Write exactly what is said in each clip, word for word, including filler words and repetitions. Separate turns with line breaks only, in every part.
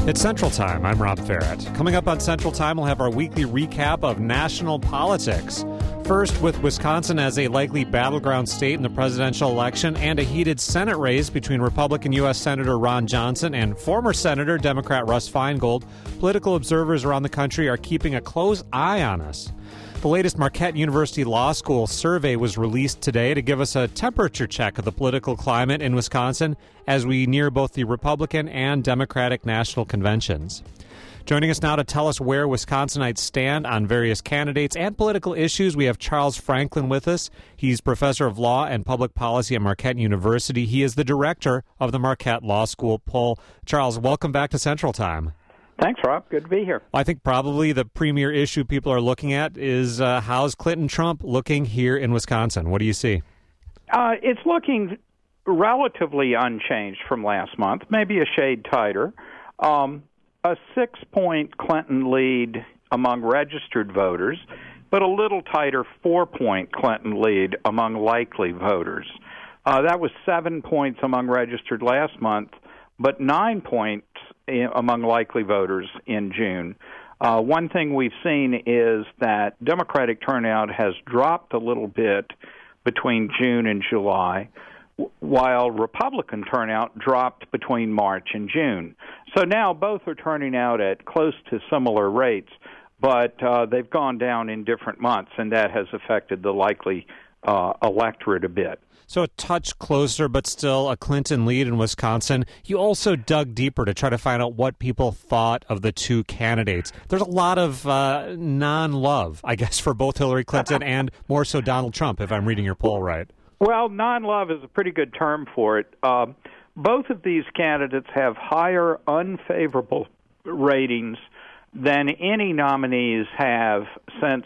It's Central Time. I'm Rob Ferrett. Coming up on Central Time, we'll have our weekly recap of national politics. First, with Wisconsin as a likely battleground state in the presidential election and a heated Senate race between Republican U S Senator Ron Johnson and former Senator Democrat Russ Feingold, political observers around the country are keeping a close eye on us. The latest Marquette University Law School survey was released today to give us a temperature check of the political climate in Wisconsin as we near both the Republican and Democratic national conventions. Joining us now to tell us where Wisconsinites stand on various candidates and political issues, we have Charles Franklin with us. He's professor of law and public policy at Marquette University. He is the director of the Marquette Law School poll. Charles, welcome back to Central Time.
Thanks, Rob. Good to be here.
I think probably the premier issue people are looking at is uh, how's Clinton-Trump looking here in Wisconsin? What do you see?
Uh, it's looking relatively unchanged from last month, maybe a shade tighter. Um, a six-point Clinton lead among registered voters, but a little tighter four-point Clinton lead among likely voters. Uh, that was seven points among registered last month, but nine points among likely voters in June. Uh, one thing we've seen is that Democratic turnout has dropped a little bit between June and July, while Republican turnout dropped between March and June. So now both are turning out at close to similar rates, but uh, they've gone down in different months, and that has affected the likely uh, electorate a bit.
So a touch closer, but still a Clinton lead in Wisconsin. You also dug deeper to try to find out what people thought of the two candidates. There's a lot of uh, non-love, I guess, for both Hillary Clinton and more so Donald Trump, if I'm reading your poll right.
Well, non-love is a pretty good term for it. Uh, both of these candidates have higher unfavorable ratings than any nominees have since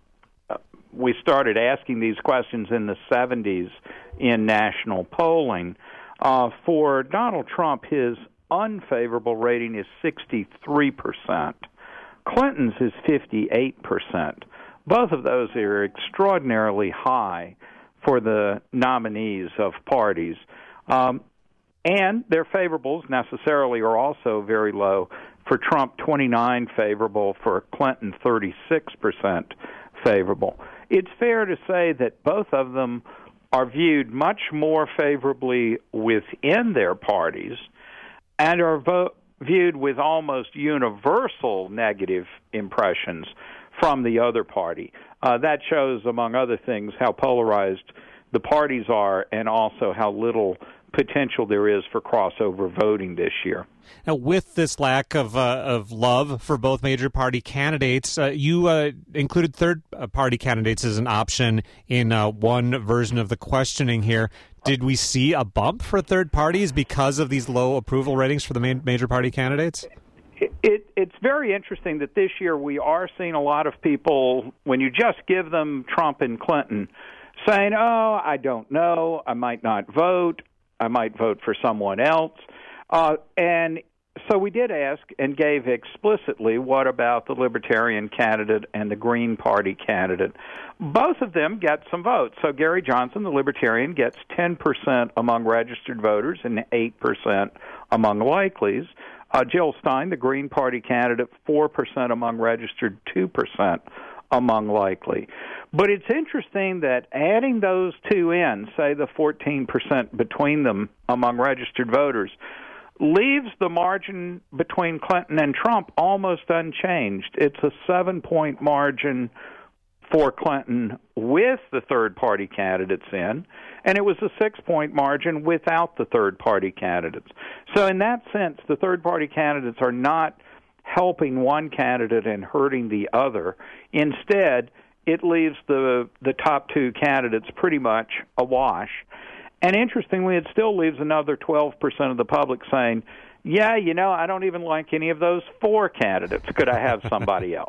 we started asking these questions in the seventies in national polling. Uh, for Donald Trump, his unfavorable rating is sixty-three percent. Clinton's is fifty-eight percent. Both of those are extraordinarily high for the nominees of parties. Um, and their favorables necessarily are also very low. For Trump, twenty-nine favorable. For Clinton, thirty-six percent favorable. It's fair to say that both of them are viewed much more favorably within their parties and are vo- viewed with almost universal negative impressions from the other party. Uh, that shows, among other things, how polarized the parties are and also how little potential there is for crossover voting this year.
Now, with this lack of uh, of love for both major party candidates, uh, you uh, included third-party candidates as an option in uh, one version of the questioning here. Did we see a bump for third parties because of these low approval ratings for the main major party candidates?
It, it, it's very interesting that this year we are seeing a lot of people, when you just give them Trump and Clinton, saying, oh, I don't know, I might not vote, I might vote for someone else. Uh, and so we did ask and gave explicitly what about the Libertarian candidate and the Green Party candidate. Both of them get some votes. So Gary Johnson, the Libertarian, gets ten percent among registered voters and eight percent among likelies. Uh, Jill Stein, the Green Party candidate, four percent among registered, two percent among likely. But it's interesting that adding those two in, say the fourteen percent between them among registered voters, leaves the margin between Clinton and Trump almost unchanged. It's a seven-point margin for Clinton with the third-party candidates in, and it was a six-point margin without the third-party candidates. So in that sense, the third-party candidates are not helping one candidate and hurting the other. Instead, it leaves the the top two candidates pretty much awash. And interestingly, it still leaves another twelve percent of the public saying, yeah, you know, I don't even like any of those four candidates. Could I have somebody else?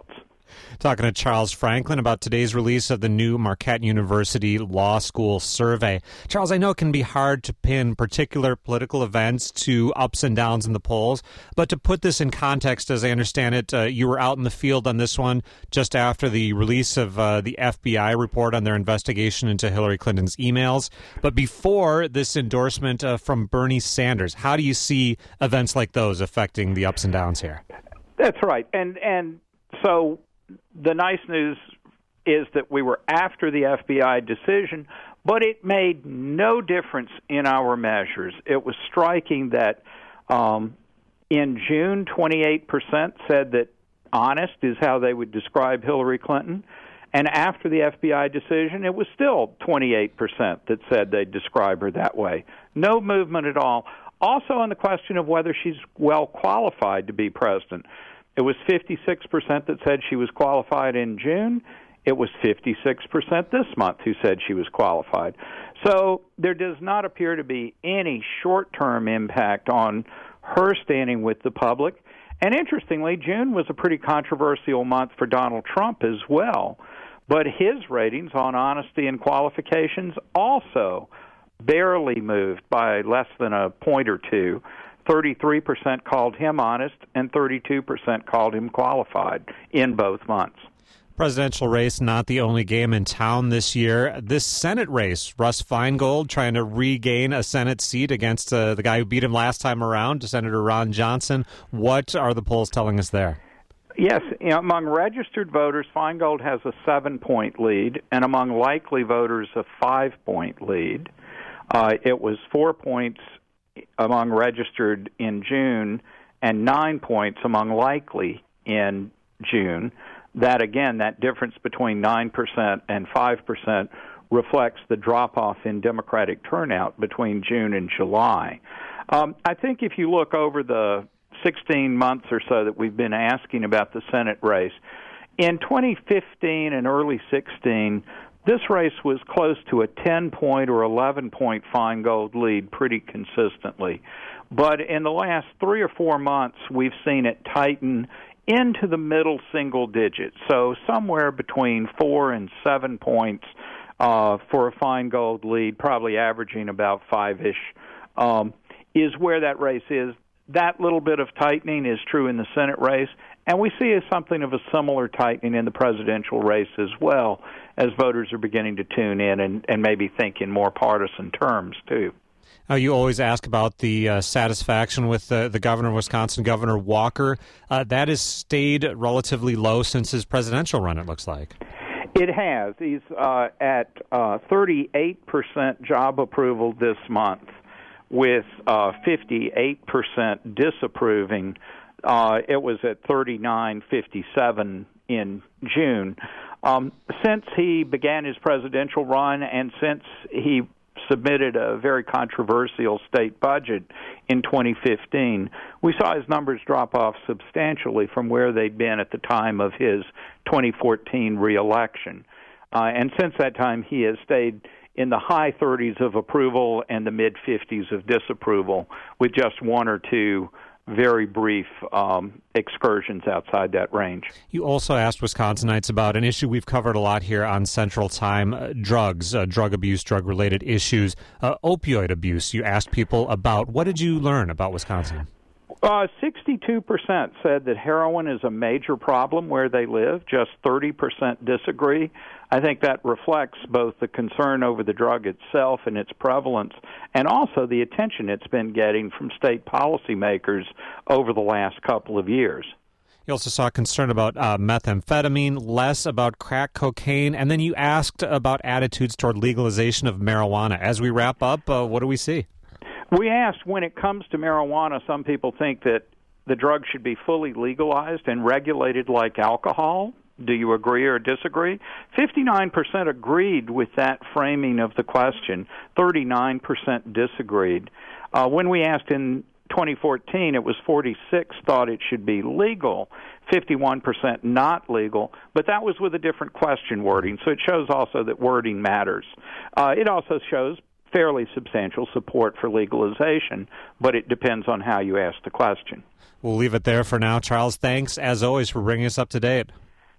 Talking to Charles Franklin about today's release of the new Marquette University Law School survey. Charles, I know it can be hard to pin particular political events to ups and downs in the polls, but to put this in context, as I understand it, uh, you were out in the field on this one just after the release of uh, the F B I report on their investigation into Hillary Clinton's emails, but before this endorsement uh, from Bernie Sanders. How do you see events like those affecting the ups and downs here?
That's right. And, and so the nice news is that we were after the F B I decision, but it made no difference in our measures. It was striking that um, in June, twenty-eight percent said that honest is how they would describe Hillary Clinton. And after the F B I decision, it was still twenty-eight percent that said they'd describe her that way. No movement at all. Also on the question of whether she's well qualified to be president. It was fifty-six percent that said she was qualified in June. It was fifty-six percent this month who said she was qualified. So there does not appear to be any short-term impact on her standing with the public. And interestingly, June was a pretty controversial month for Donald Trump as well. But his ratings on honesty and qualifications also barely moved by less than a point or two. thirty-three percent called him honest, and thirty-two percent called him qualified in both months.
Presidential race not the only game in town this year. This Senate race, Russ Feingold trying to regain a Senate seat against uh, the guy who beat him last time around, Senator Ron Johnson. What are the polls telling us there?
Yes, you know, among registered voters, Feingold has a seven-point lead, and among likely voters, a five-point lead. Uh, it was four points among registered in June and nine points among likely in June. That, again, that difference between nine percent and five percent reflects the drop-off in Democratic turnout between June and July. Um, I think if you look over the sixteen months or so that we've been asking about the Senate race, in twenty fifteen and early sixteen, this race was close to a ten-point or eleven-point Feingold lead pretty consistently. But in the last three or four months, we've seen it tighten into the middle single digits, so somewhere between four and seven points uh, for a Feingold lead, probably averaging about five-ish, um, is where that race is. That little bit of tightening is true in the Senate race, and we see something of a similar tightening in the presidential race as well, as voters are beginning to tune in and, and maybe think in more partisan terms, too.
Uh, you always ask about the uh, satisfaction with uh, the governor of Wisconsin, Governor Walker. Uh, that has stayed relatively low since his presidential run, it looks like.
It has. He's uh, at uh, thirty-eight percent job approval this month, with uh, fifty-eight percent disapproving. Uh, it was at thirty-nine fifty-seven in June. Um, since he began his presidential run and since he submitted a very controversial state budget in twenty fifteen, we saw his numbers drop off substantially from where they'd been at the time of his twenty fourteen reelection. Uh, and since that time, he has stayed in the high thirties of approval and the mid-fifties of disapproval, with just one or two very brief um, excursions outside that range.
You also asked Wisconsinites about an issue we've covered a lot here on Central Time, uh, drugs, uh, drug abuse, drug-related issues, uh, opioid abuse. You asked people about. What did you learn about Wisconsin?
Uh, sixty-two percent said that heroin is a major problem where they live. Just thirty percent disagree. I think that reflects both the concern over the drug itself and its prevalence, and also the attention it's been getting from state policymakers over the last couple of years.
You also saw concern about uh, methamphetamine, less about crack cocaine, and then you asked about attitudes toward legalization of marijuana. As we wrap up, uh, what do we see?
We asked, when it comes to marijuana, some people think that the drug should be fully legalized and regulated like alcohol. Do you agree or disagree? fifty-nine percent agreed with that framing of the question. thirty-nine percent disagreed. Uh, when we asked in twenty fourteen, it was forty-six thought it should be legal, fifty-one percent not legal, but that was with a different question wording, so it shows also that wording matters. Uh, it also shows fairly substantial support for legalization, but it depends on how you ask the question.
We'll leave it there for now. Charles, thanks, as always, for bringing us up to date.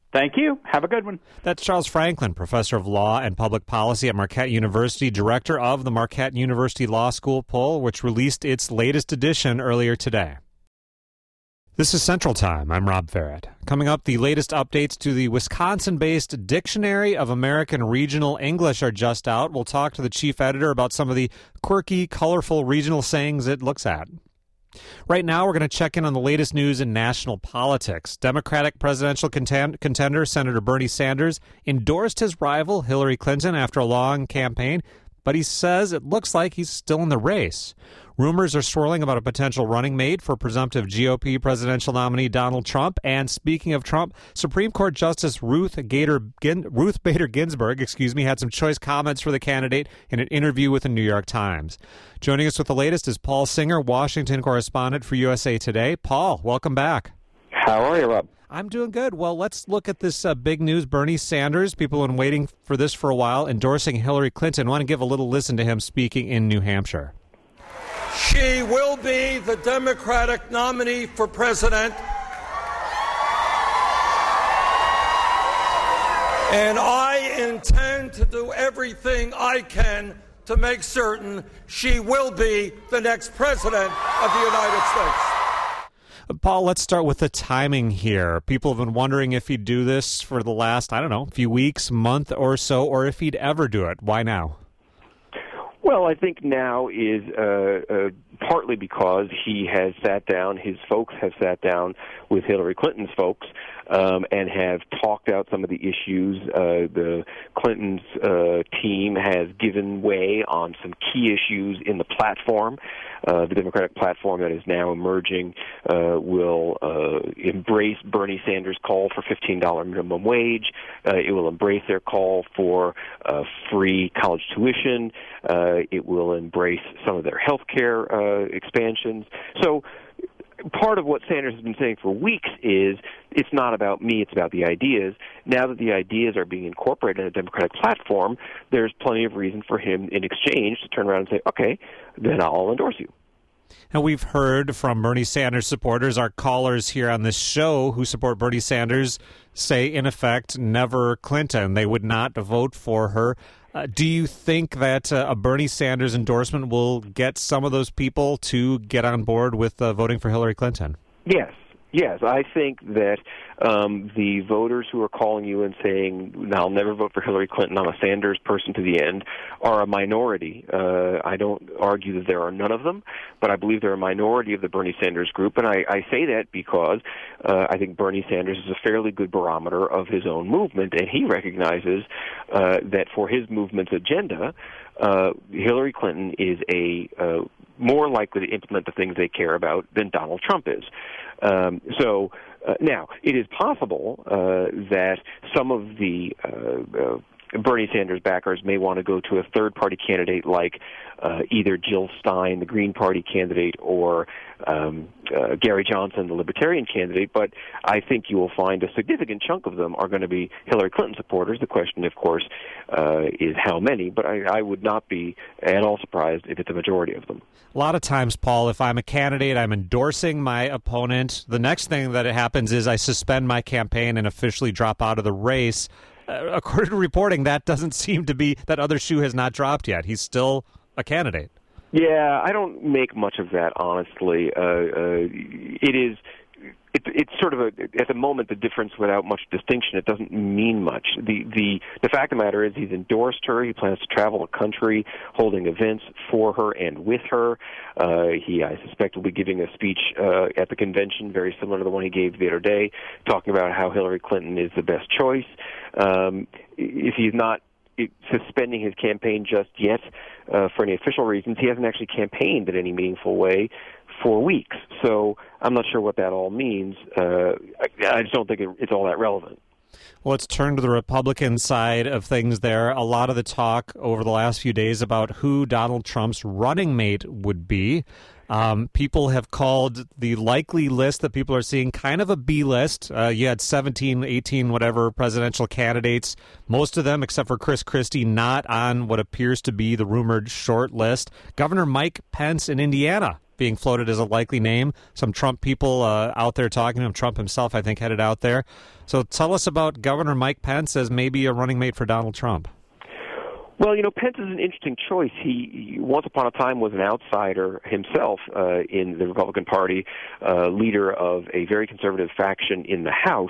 Thank you. Have a good one.
That's Charles Franklin, professor of law and public policy at Marquette University, director of the Marquette University Law School poll, which released its latest edition earlier today. This is Central Time. I'm Rob Farrett. Coming up, the latest updates to the Wisconsin-based Dictionary of American Regional English are just out. We'll talk to the chief editor about some of the quirky, colorful regional sayings it looks at. Right now, we're going to check in on the latest news in national politics. Democratic presidential contend- contender Senator Bernie Sanders endorsed his rival Hillary Clinton after a long campaign, but he says it looks like he's still in the race. Rumors are swirling about a potential running mate for presumptive G O P presidential nominee Donald Trump. And speaking of Trump, Supreme Court Justice Ruth Gator, Gin, Ruth Bader Ginsburg, excuse me, had some choice comments for the candidate in an interview with the New York Times. Joining us with the latest is Paul Singer, Washington correspondent for U S A Today. Paul, welcome back.
How are you, Rob?
I'm doing good. Well, let's look at this uh, big news. Bernie Sanders, people have been waiting for this for a while, endorsing Hillary Clinton. I want to give a little listen to him speaking in New Hampshire.
She will be the Democratic nominee for president, and I intend to do everything I can to make certain she will be the next president of the United States.
Paul, let's start with the timing here. People have been wondering if he'd do this for the last, I don't know, few weeks, month or so, or if he'd ever do it. Why now?
Well, I think now is uh, uh, partly because he has sat down, his folks have sat down with Hillary Clinton's folks um, and have talked out some of the issues. Uh, the Clinton's uh, team has given way on some key issues in the platform. Uh, the Democratic platform that is now emerging uh, will uh, embrace Bernie Sanders' call for fifteen dollars minimum wage. Uh, it will embrace their call for uh, free college tuition. Uh, it will embrace some of their health care uh, expansions. So part of what Sanders has been saying for weeks is it's not about me, it's about the ideas. Now that the ideas are being incorporated in a Democratic platform, there's plenty of reason for him in exchange to turn around and say, okay, then I'll endorse you.
And we've heard from Bernie Sanders supporters, our callers here on this show who support Bernie Sanders say, in effect, never Clinton. They would not vote for her. Uh, do you think that uh, a Bernie Sanders endorsement will get some of those people to get on board with uh, voting for Hillary Clinton?
Yes. Yes, I think that um, the voters who are calling you and saying, no, I'll never vote for Hillary Clinton, I'm a Sanders person to the end, are a minority. Uh, I don't argue that there are none of them, but I believe they're a minority of the Bernie Sanders group, and I, I say that because uh, I think Bernie Sanders is a fairly good barometer of his own movement, and he recognizes uh, that for his movement's agenda, uh, Hillary Clinton is a uh, more likely to implement the things they care about than Donald Trump is. Um, so uh, now, it is possible uh, that some of the uh, uh, Bernie Sanders backers may want to go to a third-party candidate like uh, either Jill Stein, the Green Party candidate, or um, uh, Gary Johnson, the Libertarian candidate, but I think you will find a significant chunk of them are going to be Hillary Clinton supporters. The question, of course, uh, is how many, but I, I would not be at all surprised if it's a majority of them.
A lot of times, Paul, if I'm a candidate, I'm endorsing my opponent. The next thing that happens is I suspend my campaign and officially drop out of the race. Uh, according to reporting, that doesn't seem to be, that other shoe has not dropped yet. He's still a candidate.
Yeah, I don't make much of that, honestly. Uh, uh, it is... It, it's sort of a, at the moment, the difference without much distinction. It doesn't mean much. The, the the fact of the matter is he's endorsed her. He plans to travel the country holding events for her and with her. Uh, he, I suspect, will be giving a speech uh, at the convention very similar to the one he gave the other day, talking about how Hillary Clinton is the best choice. Um, if he's not suspending his campaign just yet uh, for any official reasons, he hasn't actually campaigned in any meaningful way for weeks. So I'm not sure what that all means. Uh, I, I just don't think it, it's all that relevant.
Well, let's turn to the Republican side of things there. A lot of the talk over the last few days about who Donald Trump's running mate would be. Um, people have called the likely list that people are seeing kind of a B list. Uh, you had seventeen, eighteen, whatever presidential candidates, most of them, except for Chris Christie, not on what appears to be the rumored short list. Governor Mike Pence in Indiana being floated as a likely name. Some Trump people uh, out there talking to him. Trump himself, I think, headed out there. So tell us about Governor Mike Pence as maybe a running mate for Donald Trump.
Well, you know, Pence is an interesting choice. He, he once upon a time was an outsider himself uh, in the Republican Party, uh, leader of a very conservative faction in the House.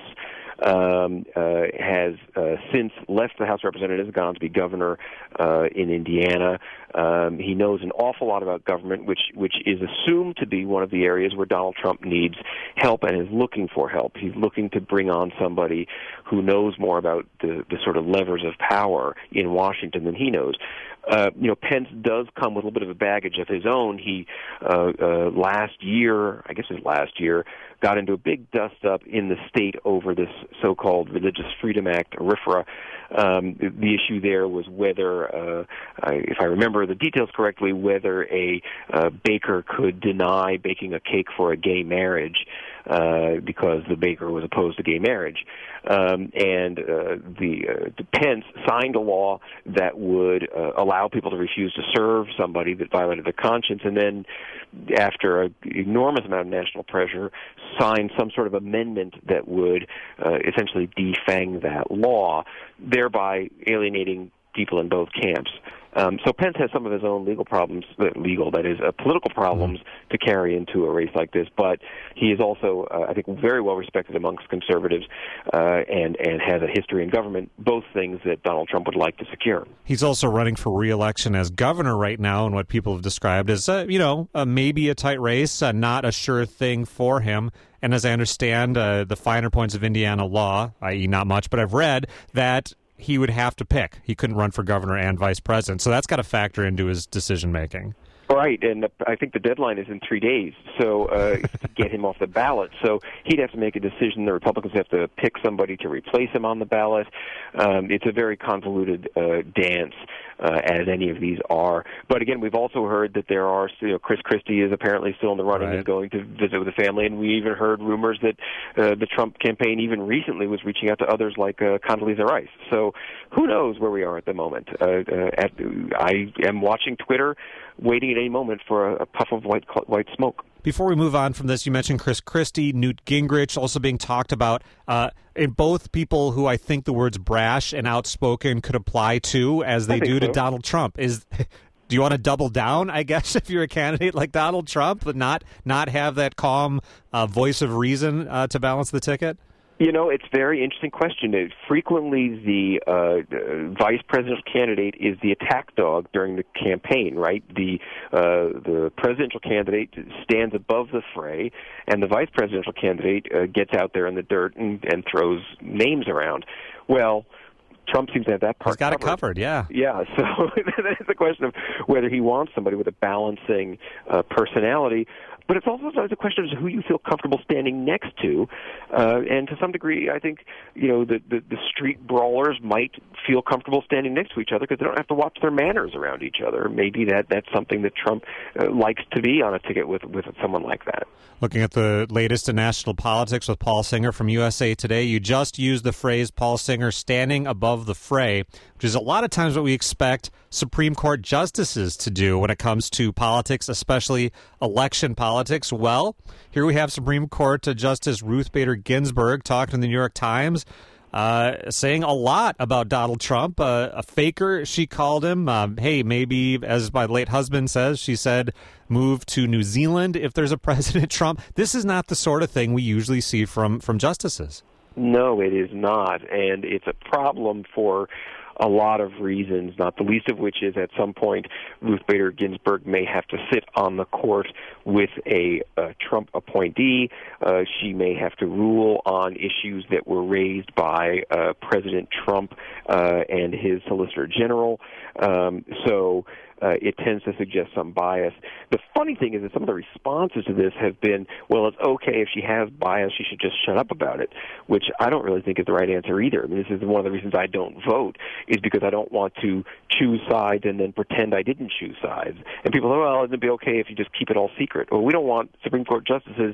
Um, uh, has uh, since left the House of Representatives, gone on to be governor uh, in Indiana. Um, he knows an awful lot about government, which which is assumed to be one of the areas where Donald Trump needs help and is looking for help. He's looking to bring on somebody who knows more about the, the sort of levers of power in Washington than he knows. Uh, you know, Pence does come with a little bit of a baggage of his own. He, uh, uh, last year, I guess it was last year, got into a big dust-up in the state over this so-called Religious Freedom Act, R F R A. Um, the, the issue there was whether, uh, I, if I remember the details correctly, whether a uh, baker could deny baking a cake for a gay marriage uh, because the baker was opposed to gay marriage. Um, and uh, the, uh, the Pence signed a law that would uh, allow people to refuse to serve somebody that violated their conscience, and then after an enormous amount of national pressure, signed some sort of amendment that would uh, essentially defang that law, thereby alienating people in both camps. Um, so Pence has some of his own legal problems, legal, that is, uh, political problems mm-hmm. to carry into a race like this, but he is also, uh, I think, very well respected amongst conservatives uh, and, and has a history in government, both things that Donald Trump would like to secure.
He's also running for re-election as governor right now in what people have described as, uh, you know, uh, maybe a tight race, uh, not a sure thing for him. And as I understand uh, the finer points of Indiana law, that is not much, but I've read that he would have to pick. He couldn't run for governor and vice president. So that's got to factor into his decision-making.
Right, and I think the deadline is in three days, so uh, to get him off the ballot. So he'd have to make a decision. The Republicans have to pick somebody to replace him on the ballot. Um, it's a very convoluted uh, dance, uh, as any of these are. But again, we've also heard that there are, you know, Chris Christie is apparently still in the running
right.
and going to visit with the family, and we even heard rumors that uh, the Trump campaign even recently was reaching out to others like uh, Condoleezza Rice. So who knows where we are at the moment? Uh, uh, at, I am watching Twitter, waiting at any moment for a, a puff of white white smoke.
Before we move on from this, you mentioned Chris Christie, Newt Gingrich also being talked about. Uh, in both people who I think the words brash and outspoken could apply to, as they do so. to Donald Trump. Is do you want to double down, I guess, if you're a candidate like Donald Trump, but not not have that calm uh, voice of reason uh, to balance the ticket?
You know, it's a very interesting question. It, frequently, the uh, uh, vice presidential candidate is the attack dog during the campaign, right? The uh, the presidential candidate stands above the fray, and the vice presidential candidate uh, gets out there in the dirt and, and throws names around. Well, Trump seems to have that part
He's got
covered.
it covered, yeah.
Yeah, so it's a question of whether he wants somebody with a balancing uh, personality. But it's also a question of who you feel comfortable standing next to. Uh, and to some degree, I think, you know, the, the, the street brawlers might feel comfortable standing next to each other because they don't have to watch their manners around each other. Maybe that, that's something that Trump uh, likes to be on a ticket with, with someone like that.
Looking at the latest in national politics with Paul Singer from U S A Today, you just used the phrase, Paul Singer, standing above the fray, which is a lot of times what we expect Supreme Court justices to do when it comes to politics, especially election politics. Well, here we have Supreme Court Justice Ruth Bader Ginsburg talking to the New York Times, uh, saying a lot about Donald Trump, uh, a faker, she called him. Um, hey, maybe, as my late husband says, she said, move to New Zealand if there's a President Trump. This is not the sort of thing we usually see from, from justices.
No, it is not, and it's a problem for a lot of reasons, not the least of which is at some point Ruth Bader Ginsburg may have to sit on the court with a uh, Trump appointee. Uh, she may have to rule on issues that were raised by uh, President Trump uh, and his Solicitor General. Um, so Uh, it tends to suggest some bias. The funny thing is that some of the responses to this have been, well, it's okay if she has bias, she should just shut up about it, which I don't really think is the right answer either. I mean, this is one of the reasons I don't vote, is because I don't want to choose sides and then pretend I didn't choose sides. And people say, well, it'd be okay if you just keep it all secret. Well, we don't want Supreme Court justices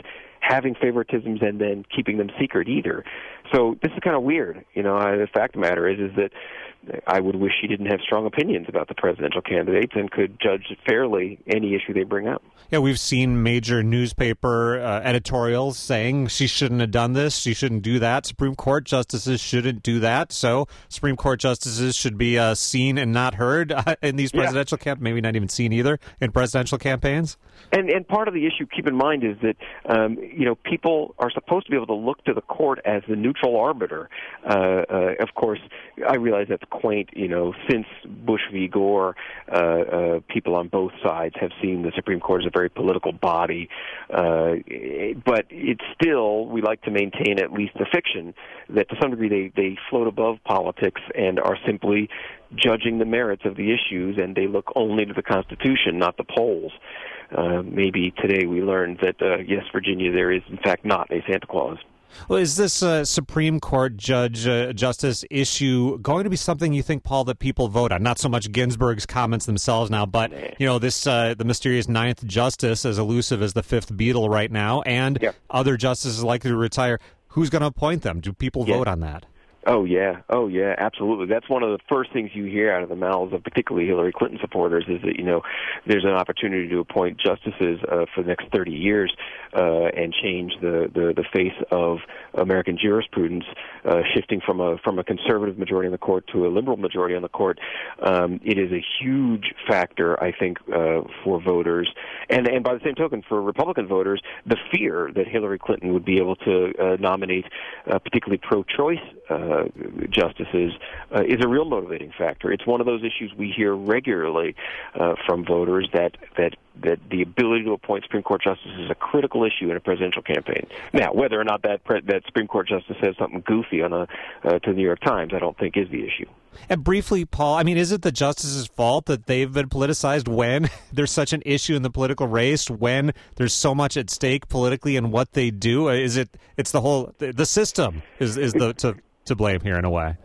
having favoritisms and then keeping them secret either. So this is kind of weird. You know, I, the fact of the matter is, is that I would wish she didn't have strong opinions about the presidential candidates and could judge fairly any issue they bring up.
Yeah, we've seen major newspaper uh, editorials saying she shouldn't have done this, she shouldn't do that. Supreme Court justices shouldn't do that. So Supreme Court justices should be uh, seen and not heard uh, in these presidential yeah. campaigns, maybe not even seen either in presidential campaigns.
And and part of the issue, keep in mind, is that um, you know people are supposed to be able to look to the court as the neutral arbiter. Uh, uh, of course, I realize that's quaint. You know, since Bush v. Gore, uh, uh, people on both sides have seen the Supreme Court as a very political body. Uh, but it's still, we like to maintain at least the fiction that to some degree they, they float above politics and are simply judging the merits of the issues, and they look only to the Constitution, not the polls. Uh, maybe today we learned that, uh, yes, Virginia, there is, in fact, not a Santa Claus.
Well, is this uh, Supreme Court judge uh, justice issue going to be something you think, Paul, that people vote on? Not so much Ginsburg's comments themselves now, but you know, this uh, the mysterious ninth justice, as elusive as the fifth Beatle right now, and
yep.
other justices likely to retire. Who's going to appoint them? Do people
yeah.
vote on that?
Oh, yeah. Oh, yeah, absolutely. That's one of the first things you hear out of the mouths of particularly Hillary Clinton supporters is that, you know, there's an opportunity to appoint justices uh, for the next thirty years uh, and change the, the, the face of American jurisprudence, uh, shifting from a from a conservative majority on the court to a liberal majority on the court. Um, it is a huge factor, I think, uh, for voters. And, and by the same token, for Republican voters, the fear that Hillary Clinton would be able to uh, nominate uh, particularly pro-choice uh, Uh, justices uh, is a real motivating factor. It's one of those issues we hear regularly uh, from voters that that that the ability to appoint Supreme Court justices is a critical issue in a presidential campaign. Now, whether or not that pre- that Supreme Court justice says something goofy on a uh, to the New York Times, I don't think is the issue.
And briefly, Paul, I mean, is it the justices' fault that they've been politicized when there's such an issue in the political race, when there's so much at stake politically in what they do? Is it? It's the whole the system is is the to. to blame here in a way.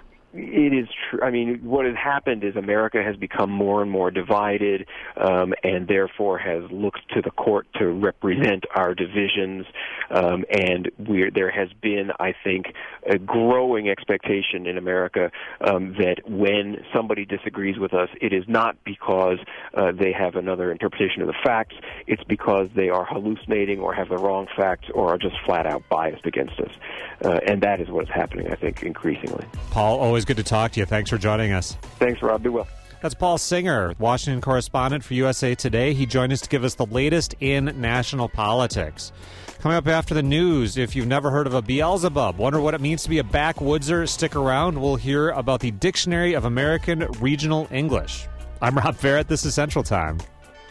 It is true. I mean, what has happened is America has become more and more divided, um, and therefore has looked to the court to represent our divisions. Um, and we're, there has been, I think, a growing expectation in America um, that when somebody disagrees with us, it is not because uh, they have another interpretation of the facts. It's because they are hallucinating or have the wrong facts or are just flat out biased against us. Uh, and that is what is happening, I think, increasingly.
Paul, always good to talk to you. Thanks for joining us.
Thanks, Rob. Be well.
That's Paul Singer, Washington correspondent for U S A Today. He joined us to give us the latest in national politics. Coming up after the news, if you've never heard of a Beelzebub, wonder what it means to be a backwoodser, stick around. We'll hear about the Dictionary of American Regional English. I'm Rob Ferret. This is Central Time.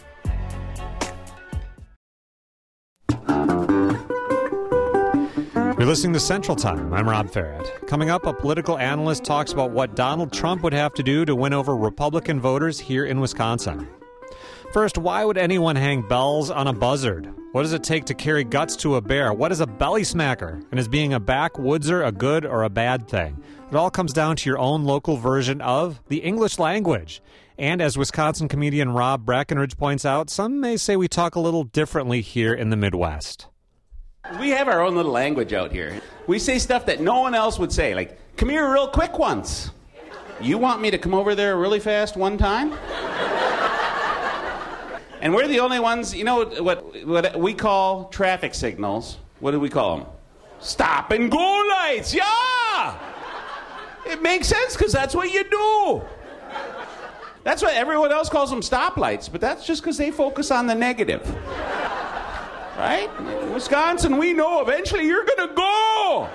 You're listening to Central Time. I'm Rob Ferret. Coming up, a political analyst talks about what Donald Trump would have to do to win over Republican voters here in Wisconsin. First, why would anyone hang bells on a buzzard? What does it take to carry guts to a bear? What is a belly smacker? And is being a backwoodser a good or a bad thing? It all comes down to your own local version of the English language. And as Wisconsin comedian Rob Breckenridge points out, some may say we talk a little differently here in the Midwest.
We have our own little language out here. We say stuff that no one else would say, like, come here real quick once. You want me to come over there really fast one time? And we're the only ones, you know what, what we call traffic signals? What do we call them? Stop and go lights, yeah! It makes sense because that's what you do. That's what everyone else calls them, stoplights, but that's just because they focus on the negative. Right? In Wisconsin, we know eventually you're going to go.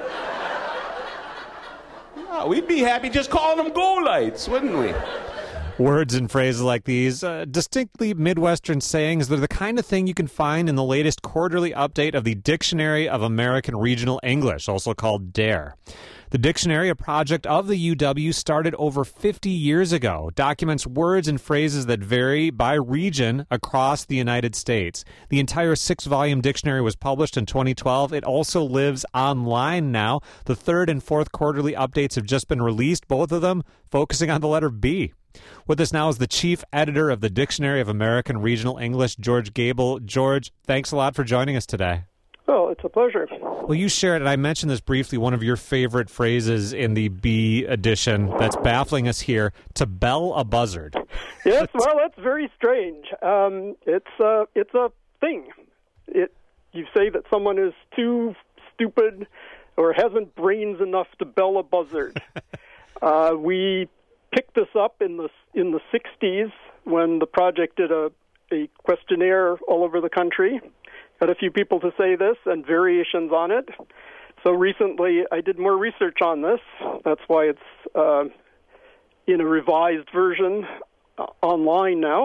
Oh, we'd be happy just calling them go lights, wouldn't we?
Words and phrases like these, uh, distinctly Midwestern sayings, they're the kind of thing you can find in the latest quarterly update of the Dictionary of American Regional English, also called DARE. The dictionary, a project of the U W, started over fifty years ago, documents words and phrases that vary by region across the United States. The entire six-volume dictionary was published in twenty twelve. It also lives online now. The third and fourth quarterly updates have just been released, both of them focusing on the letter B. With us now is the chief editor of the Dictionary of American Regional English, George Gable. George, thanks a lot for joining us today.
Oh, it's a pleasure.
Well, you shared, and I mentioned this briefly, one of your favorite phrases in the B edition that's baffling us here, to bell a buzzard.
Yes, well, that's very strange. Um, it's, uh, it's a thing. It, you say that someone is too stupid or hasn't brains enough to bell a buzzard. uh, we picked this up in the in the sixties when the project did a, a questionnaire all over the country. Had a few people to say this and variations on it. So recently I did more research on this. That's why it's uh, in a revised version uh, online now.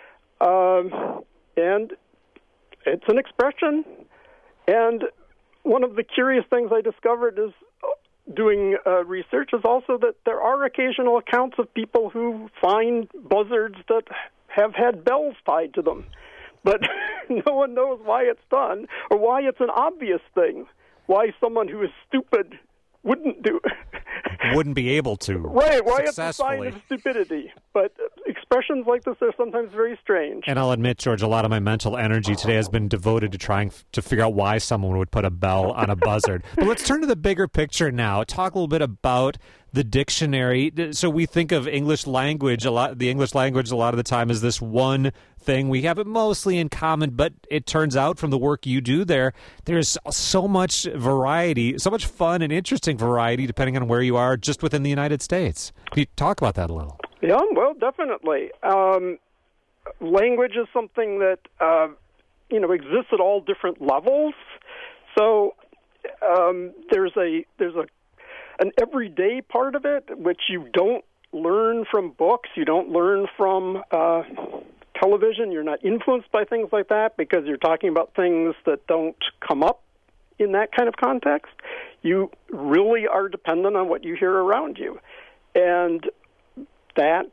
Um, and it's an expression. And one of the curious things I discovered is doing uh, research is also that there are occasional accounts of people who find buzzards that have had bells tied to them. But no one knows why it's done or why it's an obvious thing, why someone who is stupid wouldn't do it.
Wouldn't be able to.
Right, why it's a sign of stupidity. But expressions like this are sometimes very strange.
And I'll admit, George, a lot of my mental energy today has been devoted to trying f- to figure out why someone would put a bell on a buzzard. But let's turn to the bigger picture now. Talk a little bit about the dictionary. So we think of English language, a lot. The English language a lot of the time is this one thing. We have it mostly in common, but it turns out from the work you do there, there's so much variety, so much fun and interesting variety depending on where you are just within the United States. Can you talk about that a little?
Yeah, well, definitely. Um, language is something that, uh, you know, exists at all different levels. So um, there's a there's a an everyday part of it which you don't learn from books, you don't learn from uh, television, you're not influenced by things like that because you're talking about things that don't come up in that kind of context. You really are dependent on what you hear around you. And that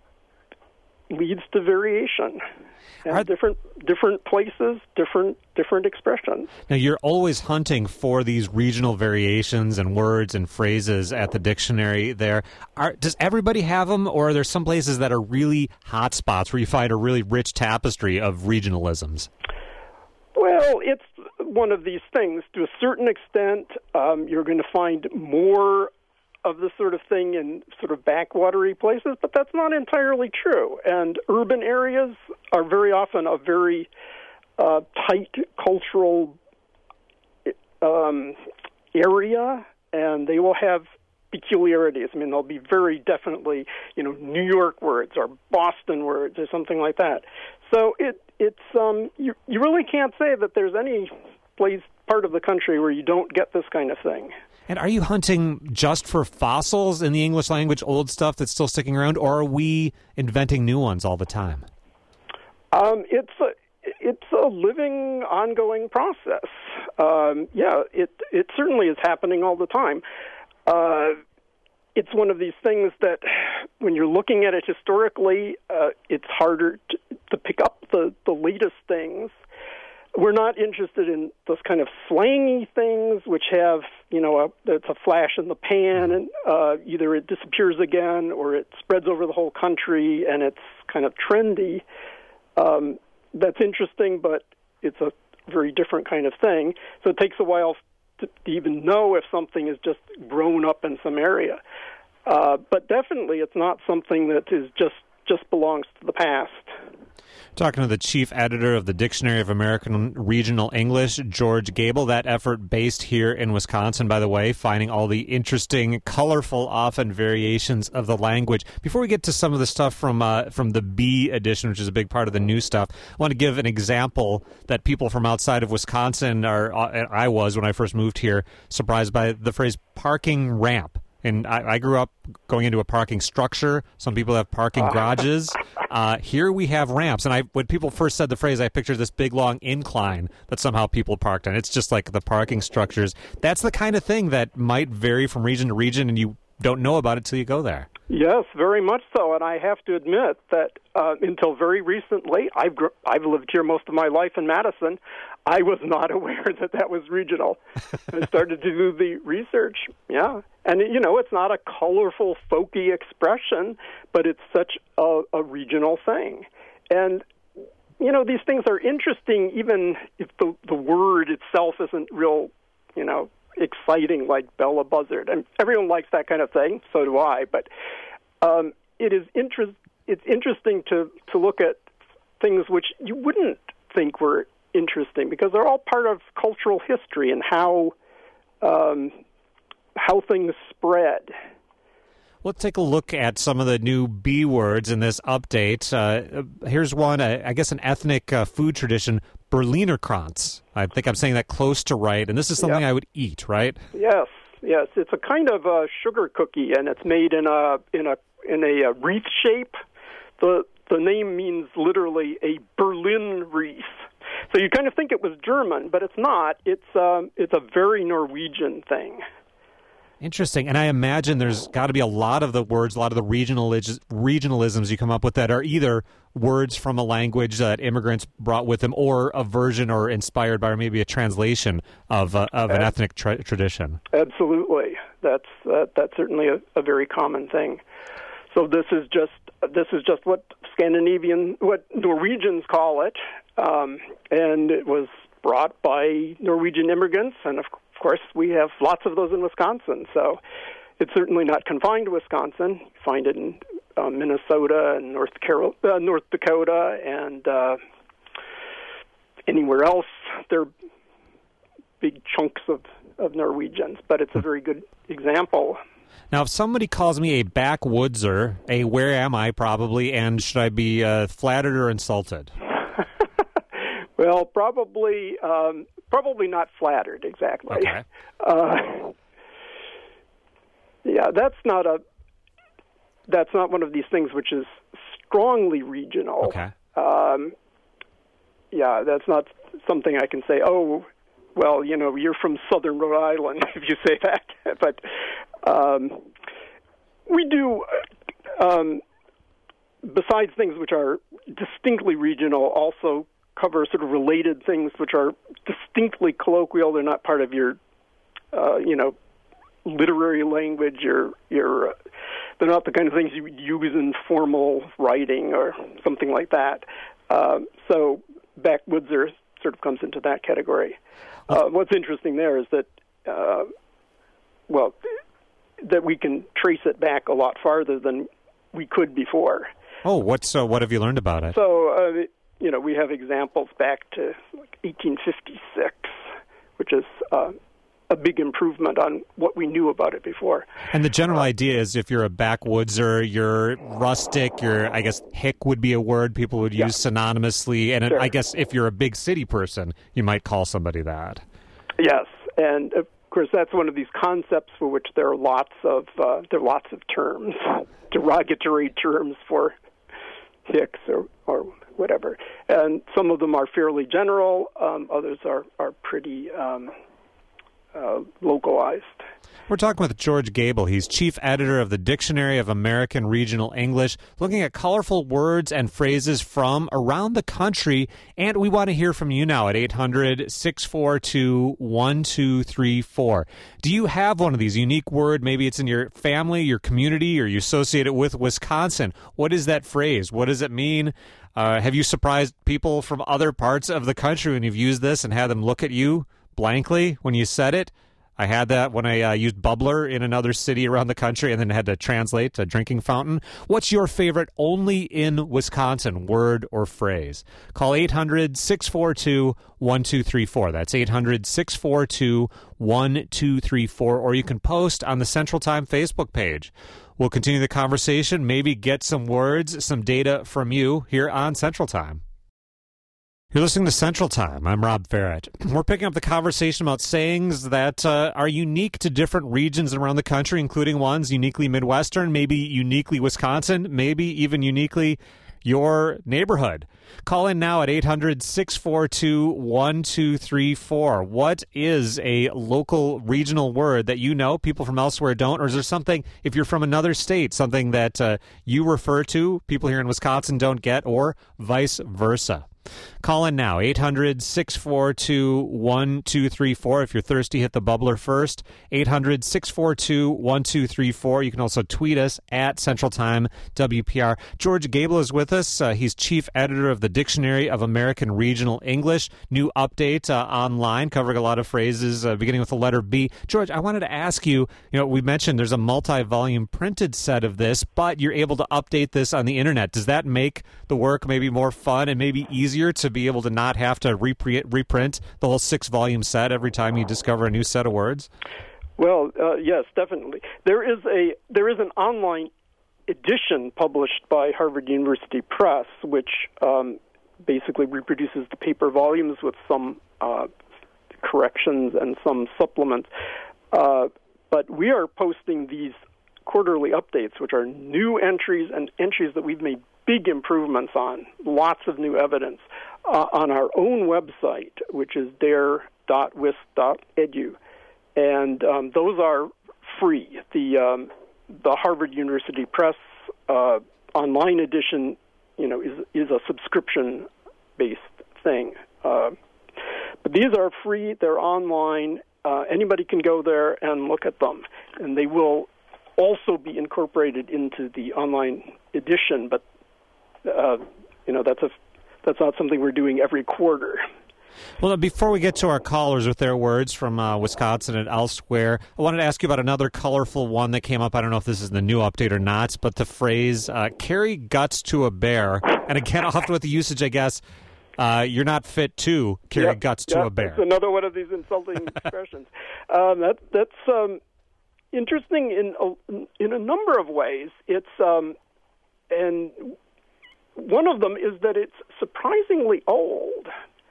leads to variation. And
Are,
different different places, different different expressions.
Now, you're always hunting for these regional variations and words and phrases at the dictionary there. Are, does everybody have them, or are there some places that are really hot spots where you find a really rich tapestry of regionalisms?
Well, it's one of these things. To a certain extent, um, you're going to find more of this sort of thing in sort of backwatery places, but that's not entirely true. And urban areas are very often a very uh, tight cultural um, area, and they will have peculiarities. I mean, they'll be very definitely, you know, New York words or Boston words or something like that. So it it's um, you you really can't say that there's any place part of the country where you don't get this kind of thing.
And are you hunting just for fossils in the English language, old stuff that's still sticking around, or are we inventing new ones all the time?
Um, it's a it's a living, ongoing process. Um, yeah, it it certainly is happening all the time. Uh, it's one of these things that, when you're looking at it historically, uh, it's harder to, to pick up the, the latest things. We're not interested in those kind of slangy things, which have, you know, a, it's a flash in the pan, and uh, either it disappears again or it spreads over the whole country, and it's kind of trendy. Um, that's interesting, but it's a very different kind of thing. So it takes a while to, to even know if something is just grown up in some area. Uh, but definitely, it's not something that is just just belongs to the past.
Talking to the chief editor of the Dictionary of American Regional English, George Gable. That effort based here in Wisconsin, by the way, finding all the interesting, colorful, often variations of the language. Before we get to some of the stuff from uh, from the B edition, which is a big part of the new stuff, I want to give an example that people from outside of Wisconsin are, uh, I was when I first moved here, surprised by the phrase parking ramp. And I, I grew up going into a parking structure. Some people have parking garages. Uh, here we have ramps. And I, when people first said the phrase, I pictured this big, long incline that somehow people parked on. It's just like the parking structures. That's the kind of thing that might vary from region to region, and you don't know about it till you go there.
Yes, very much so. And I have to admit that uh, until very recently, I've gr- I've lived here most of my life in Madison. I was not aware that that was regional. I started to do the research, yeah. And, you know, it's not a colorful, folky expression, but it's such a, a regional thing. And you know, these things are interesting even if the, the word itself isn't real, you know, exciting like Bella Buzzard. And everyone likes that kind of thing, so do I. But um, it is interest. It's interesting to, to look at things which you wouldn't think were interesting because they're all part of cultural history and how um, how things spread.
Let's take a look at some of the new B words in this update. Uh, here's one, uh, I guess an ethnic uh, food tradition, Berliner Kranz. I think I'm saying that close to right, and this is something
Yep.
I would eat, right?
Yes, yes. It's a kind of a sugar cookie, and it's made in a in a in a, a wreath shape. The the name means literally a Berlin wreath. So you kind of think it was German, but it's not. It's um, it's a very Norwegian thing.
Interesting. And I imagine there's got to be a lot of the words, a lot of the regionalis- regionalisms you come up with that are either words from a language that immigrants brought with them or a version or inspired by or maybe a translation of, uh, of an ethnic tra- tradition.
Absolutely. That's uh, that's certainly a, a very common thing. So this is just this is just what Scandinavian, what Norwegians call it, um, and it was brought by Norwegian immigrants, and of course we have lots of those in Wisconsin. So it's certainly not confined to Wisconsin. You find it in uh, Minnesota and North Carol- uh, North Dakota, and uh, anywhere else. They're big chunks of, of Norwegians, but it's a very good example.
Now, if somebody calls me a backwoodser, a where am I probably, and should I be uh, flattered or insulted?
Well, probably um, probably not flattered, exactly.
Okay.
Uh, yeah, that's not a that's not one of these things which is strongly regional.
Okay. Um,
yeah, that's not something I can say, oh, well, you know, you're from southern Rhode Island if you say that. But um, we do, um, besides things which are distinctly regional, also cover sort of related things which are distinctly colloquial. They're not part of your, uh, you know, literary language. Your, your, uh, they're not the kind of things you would use in formal writing or something like that. Uh, so backwoodser sort of comes into that category. Uh, what's interesting there is that, uh, well, that we can trace it back a lot farther than we could before.
Oh, what's so? What have you learned about it?
So, uh, you know, we have examples back to like eighteen fifty-six, which is uh, a big improvement on what we knew about it before.
And the general uh, idea is if you're a backwoodser, you're rustic, you're, I guess, hick would be a word people would use yeah. synonymously. And
sure.
I guess if you're a big city person, you might call somebody that.
Yes, and of course that's one of these concepts for which there are lots of uh, there are lots of terms, derogatory terms for hicks or, or whatever. And some of them are fairly general, um, others are, are pretty um, uh, localized.
We're talking with George Gable. He's chief editor of the Dictionary of American Regional English, looking at colorful words and phrases from around the country. And we want to hear from you now at eight hundred, six four two, one two three four. Do you have one of these unique word? Maybe it's in your family, your community, or you associate it with Wisconsin. What is that phrase? What does it mean? Uh, have you surprised people from other parts of the country when you've used this and had them look at you blankly when you said it? I had that when I uh, used bubbler in another city around the country and then had to translate a drinking fountain. What's your favorite only in Wisconsin word or phrase? Call eight hundred, six four two, one two three four. That's eight hundred, six four two, one two three four. Or you can post on the Central Time Facebook page. We'll continue the conversation, maybe get some words, some data from you here on Central Time. You're listening to Central Time. I'm Rob Farrett. We're picking up the conversation about sayings that uh, are unique to different regions around the country, including ones uniquely Midwestern, maybe uniquely Wisconsin, maybe even uniquely your neighborhood. Call in now at eight hundred, six four two, one two three four. What is a local regional word that you know people from elsewhere don't? Or is there something, if you're from another state, something that uh, you refer to, people here in Wisconsin don't get, or vice versa? Call in now, eight hundred, six four two, one two three four. If you're thirsty, hit the bubbler first, eight hundred, six four two, one two three four. You can also tweet us at Central Time W P R. George Gable is with us. Uh, he's chief editor of the Dictionary of American Regional English. New update uh, online covering a lot of phrases uh, beginning with the letter B. George, I wanted to ask you, you know, we mentioned there's a multi-volume printed set of this, but you're able to update this on the internet. Does that make the work maybe more fun and maybe easier to be able to not have to repre- reprint the whole six-volume set every time you discover a new set of words?
Well, uh, yes, definitely. There is a there is an online edition published by Harvard University Press, which um, basically reproduces the paper volumes with some uh, corrections and some supplements. Uh, but we are posting these quarterly updates, which are new entries and entries that we've made big improvements on, lots of new evidence, uh, on our own website, which is dare dot wisc dot edu. And um, those are free. The um, the Harvard University Press uh, online edition, you know, is is a subscription-based thing. Uh, but these are free. They're online. Uh, anybody can go there and look at them, and they will also be incorporated into the online edition. But uh, you know, that's a that's not something we're doing every quarter.
Well, before we get to our callers with their words from uh, Wisconsin and elsewhere, I wanted to ask you about another colorful one that came up. I don't know if this is the new update or not, but the phrase, uh, carry guts to a bear. And again, often with the usage, I guess, uh, you're not fit to carry
yep,
guts to
yep.
a bear.
It's another one of these insulting expressions. Um, that, that's um, interesting in a, in a number of ways. It's um, and one of them is that it's surprisingly old.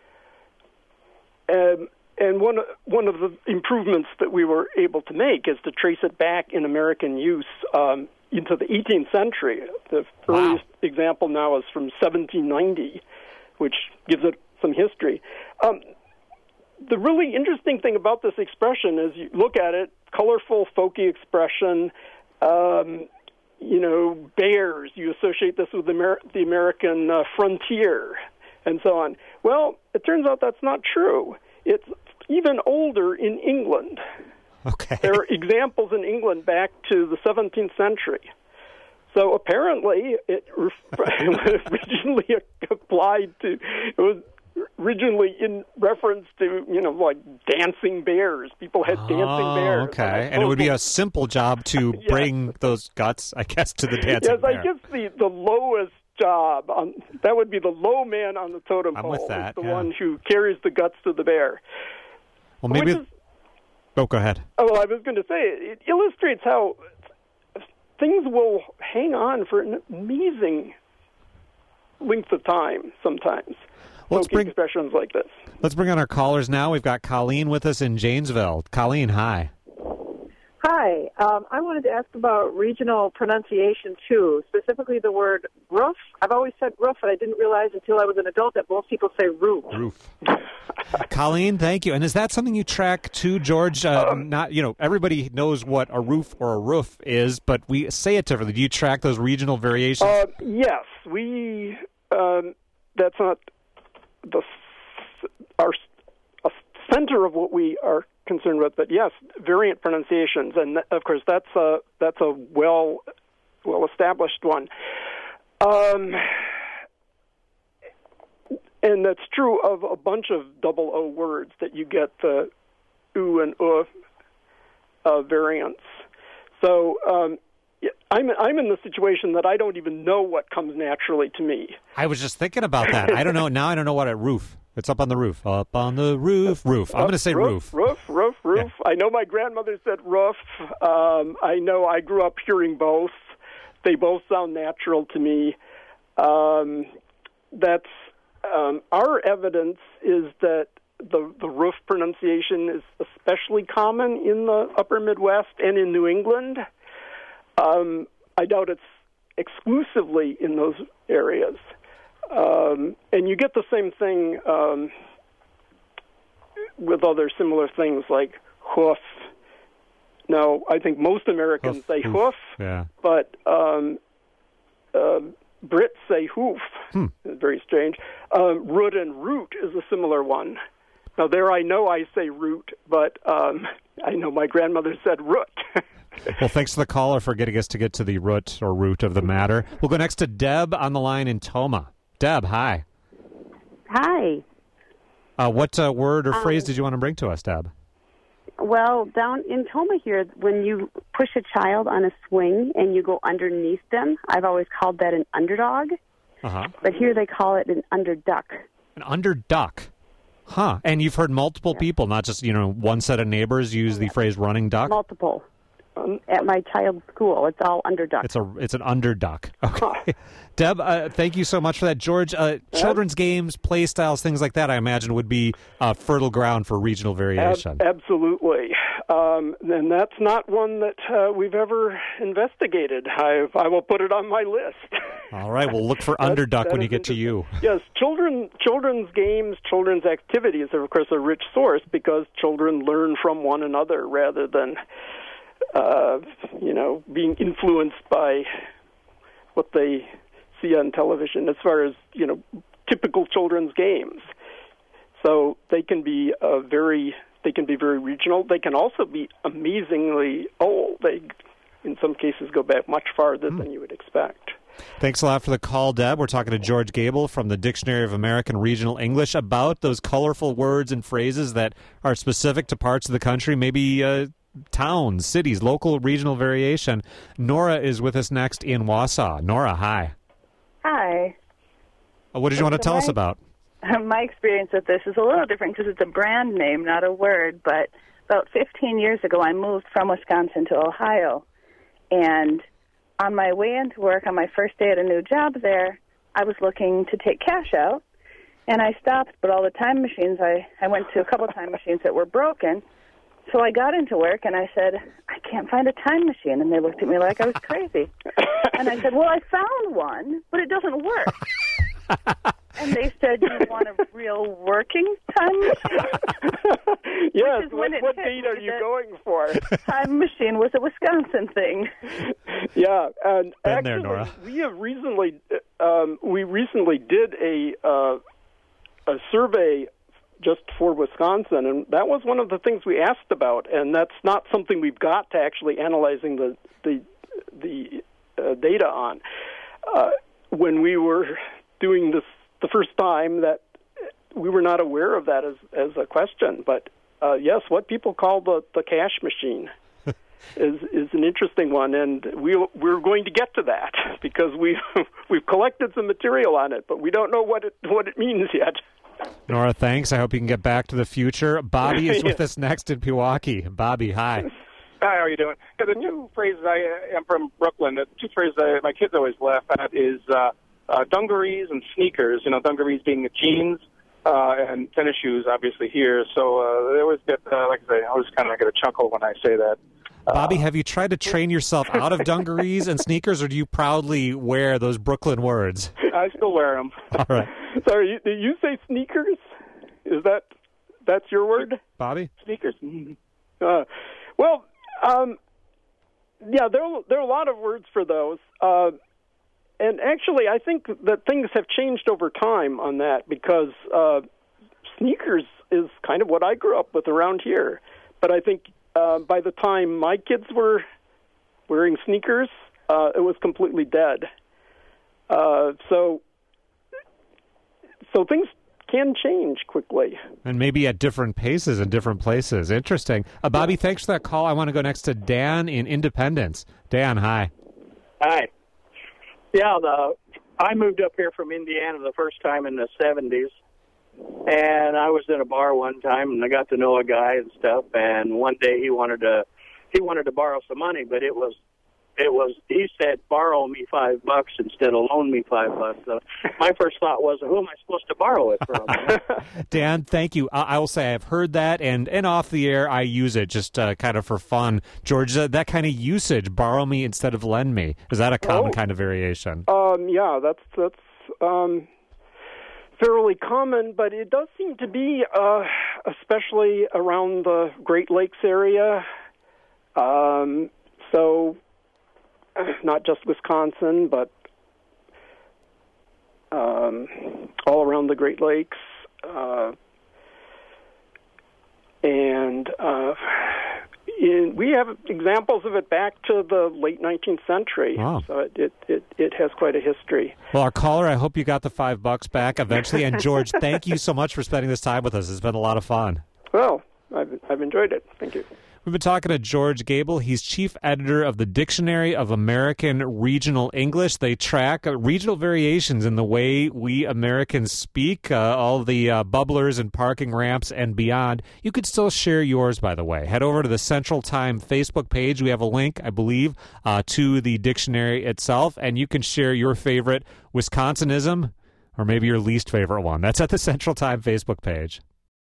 Um, and one one of the improvements that we were able to make is to trace it back in American use um, into the eighteenth century. The
Wow.
earliest example now is from seventeen ninety, which gives it some history. Um, the really interesting thing about this expression is you look at it, colorful, folky expression, um, you know, bears, you associate this with the, Amer- the American uh, frontier, and so on. Well, it turns out that's not true. It's even older in England.
Okay.
There are examples in England back to the seventeenth century. So apparently it was originally applied to, it was originally in reference to, you know, like dancing bears. People had dancing
oh,
bears.
okay. And it would be a simple job to
Yes.
bring those guts, I guess, to the dancing
Yes,
bear.
I guess the, the lowest job, on, that would be the low man on the totem
I'm
pole,
with that,
the
yeah.
one who carries the guts to the bear.
Well, maybe...
Which is,
oh, go ahead.
oh, well, I was going to say, it illustrates how things will hang on for an amazing length of time sometimes.
Let's
Folky
bring-
expressions like this.
Let's bring on our callers now. We've got Colleen with us in Janesville. Colleen, hi.
Hi. Um, I wanted to ask about regional pronunciation, too, specifically the word roof. I've always said roof, and I didn't realize until I was an adult that most people say roof.
Roof. Colleen, thank you. And is that something you track too, George? Uh, um, not, you know, everybody knows what a roof or a roof is, but we say it differently. Do you track those regional variations?
Uh, yes, we. Um, that's not the our a center of what we are concerned with, but yes, variant pronunciations, and of course that's a that's a well well established one. Um, and that's true of a bunch of double O words that you get the oo and uh, uh variants. So um, I'm I'm in the situation that I don't even know what comes naturally to me.
I was just thinking about that. I don't know. Now I don't know what a roof. It's up on the roof. Up on the roof. Roof. I'm going to say
roof.
roof.
Roof, roof, roof.
Yeah.
I know my grandmother said roof. Um, I know I grew up hearing both. They both sound natural to me. Um, that's um, our evidence is that the the roof pronunciation is especially common in the upper Midwest and in New England. Um, I doubt it's exclusively in those areas. Um, and you get the same thing um, with other similar things like hoof. Now, I think most Americans
Hoof,
say
hoof,
hoof,
yeah.
but um, uh, Brits say hoof.
Hmm.
It's very strange. Um, root and root is a similar one. Now, there I know I say root, but um, I know my grandmother said root.
Well, thanks to the caller for getting us to get to the root or root of the matter. We'll go next to Deb on the line in Toma. Deb, hi.
Hi.
Uh, what uh, word or
Um,
phrase did you want to bring to us, Deb?
Well, down in Toma here, when you push a child on a swing and you go underneath them, I've always called that an underdog.
Uh-huh.
But here they call it an underduck.
An underduck. Huh. And you've heard multiple people, not just, you know, one set of neighbors use the phrase running duck?
Multiple. At my child's school, it's all underduck.
It's a it's an underduck. Okay. Deb, uh, thank you so much for that. George, uh, children's games, play styles, things like that, I imagine, would be uh, fertile ground for regional variation.
Ab- absolutely. Um, and that's not one that uh, we've ever investigated. I, I will put it on my list.
All right, we'll look for
That-
underduck
that
when you
is
get to you.
Yes, children, children's games, children's activities are, of course, a rich source because children learn from one another rather than, uh, you know, being influenced by what they see on television as far as, you know, typical children's games. So they can be uh, very, they can be very regional. They can also be amazingly old. They, in some cases, go back much farther mm. than you would expect.
Thanks a lot for the call, Deb. We're talking to George Gable from the Dictionary of American Regional English about those colorful words and phrases that are specific to parts of the country, maybe uh, towns, cities, local regional variation. Nora is with us next in Wausau. Nora, hi.
Hi.
Uh, what did you want to tell
my,
us about?
My experience with this is a little different because it's a brand name, not a word, but about fifteen years ago I moved from Wisconsin to Ohio, and on my way into work, on my first day at a new job there, I was looking to take cash out, and I stopped, but all the time machines, I, I went to a couple of time machines that were broken, so I got into work, and I said, I can't find a time machine, and they looked at me like I was crazy. And I said, well, I found one, but it doesn't work. And they said, you want a real working time machine?
Yes, what, what date are you going for?
Time machine was a Wisconsin thing.
Yeah, and
Been
actually,
there, Nora.
we have recently, um, we recently did a uh, a survey just for Wisconsin, and that was one of the things we asked about, and that's not something we've got to actually analyzing the the the uh, data on. Uh, when we were doing this the first time, that we were not aware of that as as a question, but uh, yes, what people call the, the cash machine is is an interesting one, and we we're going to get to that because we we've collected some material on it, but we don't know what it what it means yet.
Nora, thanks. I hope you can get back to the future. Bobby is with us next in Pewaukee. Bobby, hi.
Hi, how are you doing? Yeah, the two phrases, I am from Brooklyn, the two phrases I, my kids always laugh at is uh, uh, dungarees and sneakers. You know, dungarees being the jeans uh, and tennis shoes, obviously, here. So uh, they always get, uh, like I say, I always kind of get a chuckle when I say that. Uh,
Bobby, have you tried to train yourself out of dungarees and sneakers, or do you proudly wear those Brooklyn words?
I still wear them.
All right.
Sorry, you, did you say sneakers? Is that that's your word,
Bobby?
Sneakers.
Uh, well, um, yeah, there there are a lot of words for those, uh, and actually, I think that things have changed over time on that because uh, sneakers is kind of what I grew up with around here, but I think. Uh, by the time my kids were wearing sneakers, uh, it was completely dead. Uh, so, so things can change quickly.
And maybe at different paces in different places. Interesting. Uh, Bobby, thanks for that call. I want to go next to Dan in Independence. Dan, hi.
Hi. Yeah, the, I moved up here from Indiana the first time in the seventies. And I was in a bar one time, and I got to know a guy and stuff. And one day he wanted to, he wanted to borrow some money, but it was, it was. He said, "Borrow me five bucks instead of loan me five bucks." So my first thought was, "Who am I supposed to borrow it from?"
Dan, thank you. I, I will say I've heard that, and, and off the air I use it just uh, kind of for fun. George, uh, that kind of usage, borrow me instead of lend me, is that a common
oh.
kind of variation?
Um, yeah, that's that's. Um... fairly common, but it does seem to be, uh, especially around the Great Lakes area. Um, so, not just Wisconsin, but um, all around the Great Lakes. Uh, and uh, in, we have examples of it back to the late nineteenth century.
Wow.
So it, it, it, it has quite a history.
Well, our caller, I hope you got the five bucks back eventually. And George, thank you so much for spending this time with us. It's been a lot of fun.
Well, I've, I've enjoyed it. Thank you.
We've been talking to George Gable. He's chief editor of the Dictionary of American Regional English. They track uh, regional variations in the way we Americans speak, uh, all the uh, bubblers and parking ramps and beyond. You could still share yours, by the way. Head over to the Central Time Facebook page. We have a link, I believe, uh, to the dictionary itself, and you can share your favorite Wisconsinism or maybe your least favorite one. That's at the Central Time Facebook page.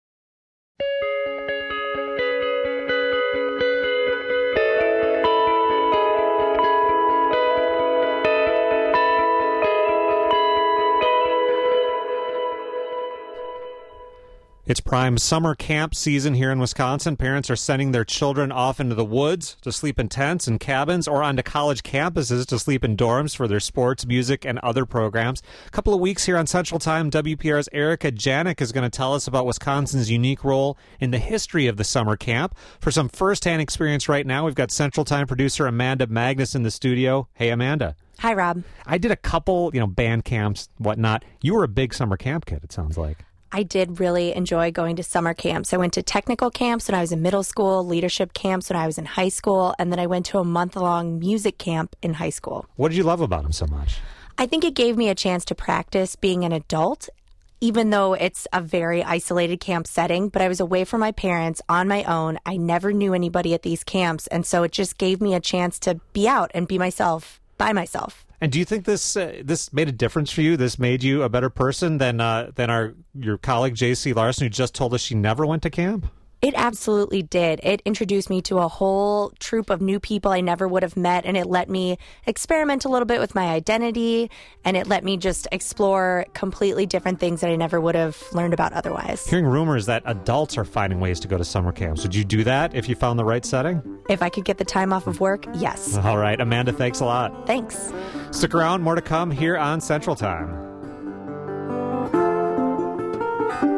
It's prime summer camp season here in Wisconsin. Parents are sending their children off into the woods to sleep in tents and cabins or onto college campuses to sleep in dorms for their sports, music, and other programs. A couple of weeks here on Central Time, W P R's Erica Janik is going to tell us about Wisconsin's unique role in the history of the summer camp. For some firsthand experience right now, we've got Central Time producer Amanda Magnus in the studio. Hey, Amanda.
Hi, Rob.
I did a couple, you know, band camps, whatnot. You were a big summer camp kid, it sounds like.
I did really enjoy going to summer camps. I went to technical camps when I was in middle school, leadership camps when I was in high school, and then I went to a month-long music camp in high school.
What did you love about them so much?
I think it gave me a chance to practice being an adult, even though it's a very isolated camp setting, but I was away from my parents on my own. I never knew anybody at these camps, and so it just gave me a chance to be out and be myself by myself.
And do you think this uh, this made a difference for you? This made you a better person than uh, than our your colleague J C Larson, who just told us she never went to camp?
It absolutely did. It introduced me to a whole troop of new people I never would have met, and it let me experiment a little bit with my identity, and it let me just explore completely different things that I never would have learned about otherwise.
Hearing rumors that adults are finding ways to go to summer camps, would you do that if you found the right setting?
If I could get the time off of work, yes.
All right. Amanda, thanks a lot.
Thanks.
Stick around. More to come here on Central Time.